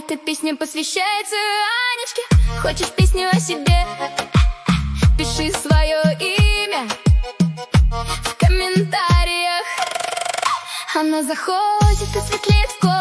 Эта песня посвящается Анечке. Хочешь песню о себе? Пиши свое имя в комментариях. Она заходит и светлеет в комнате.